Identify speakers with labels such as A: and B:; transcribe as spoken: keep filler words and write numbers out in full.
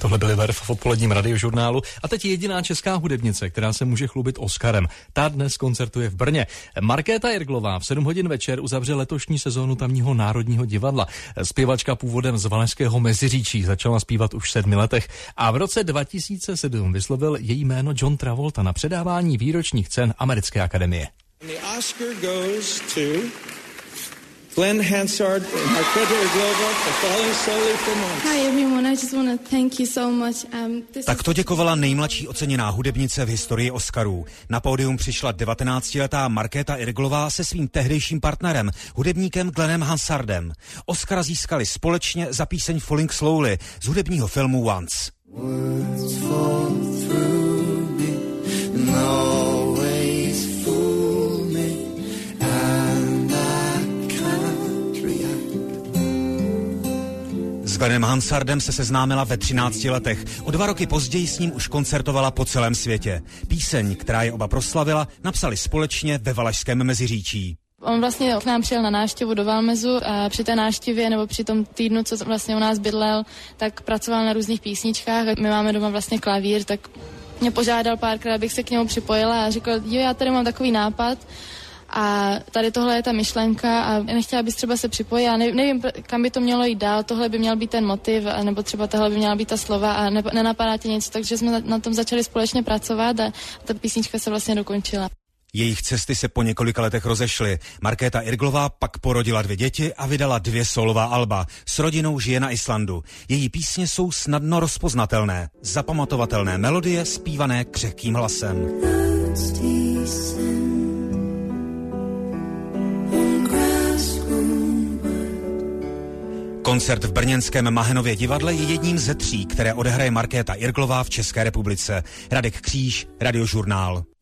A: Tohle byly Verve v odpoledním radiožurnálu. A teď jediná česká hudebnice, která se může chlubit Oscarem. Ta dnes koncertuje v Brně. Markéta Irglová v sedm hodin večer uzavře letošní sezónu tamního Národního divadla. Zpěvačka původem z Valašského Meziříčí začala zpívat už v sedmi letech a v roce dva tisíce sedm vyslovil její jméno John Travolta na předávání výročních cen Americké akademie.
B: The Oscar goes to Glenn Hansard and Markéta Irglová for Falling Slowly for Months.
C: Hi everyone, I just want to thank you so much. Um, this
D: Tak to děkovala nejmladší oceněná hudebnice v historii Oscarů. Na pódium přišla devatenáctiletá Markéta Irglová se svým tehdejším partnerem, hudebníkem Glennem Hansardem. Oscara získali společně za píseň Falling Slowly z hudebního filmu Once.
E: Words fall through me, no.
D: S Glennem Hansardem se seznámila ve třinácti letech. O dva roky později s ním už koncertovala po celém světě. Píseň, která je oba proslavila, napsali společně ve Valašském Meziříčí.
C: On vlastně k nám přijel na návštěvu do Valmezu a při té návštěvě nebo při tom týdnu, co vlastně u nás bydlel, tak pracoval na různých písničkách. My máme doma vlastně klavír, tak mě požádal párkrát, abych se k němu připojila a řekl, jo, já tady mám takový nápad. A tady tohle je ta myšlenka a nechtěla bys třeba se připojit. Já nevím, kam by to mělo jít dál, tohle by měl být ten motiv, nebo třeba tohle by měla být ta slova a ne, nenapadá tě něco, takže jsme na tom začali společně pracovat a ta písnička se vlastně dokončila.
D: Jejich cesty se po několika letech rozešly. Markéta Irglová pak porodila dvě děti a vydala dvě solová alba. S rodinou žije na Islandu. Její písně jsou snadno rozpoznatelné, zapamatovatelné melodie zpívané křehkým hlasem. Koncert v brněnském Mahenově divadle je jedním ze tří, které odehraje Markéta Irglová v České republice. Radek Kříž, Radiožurnál.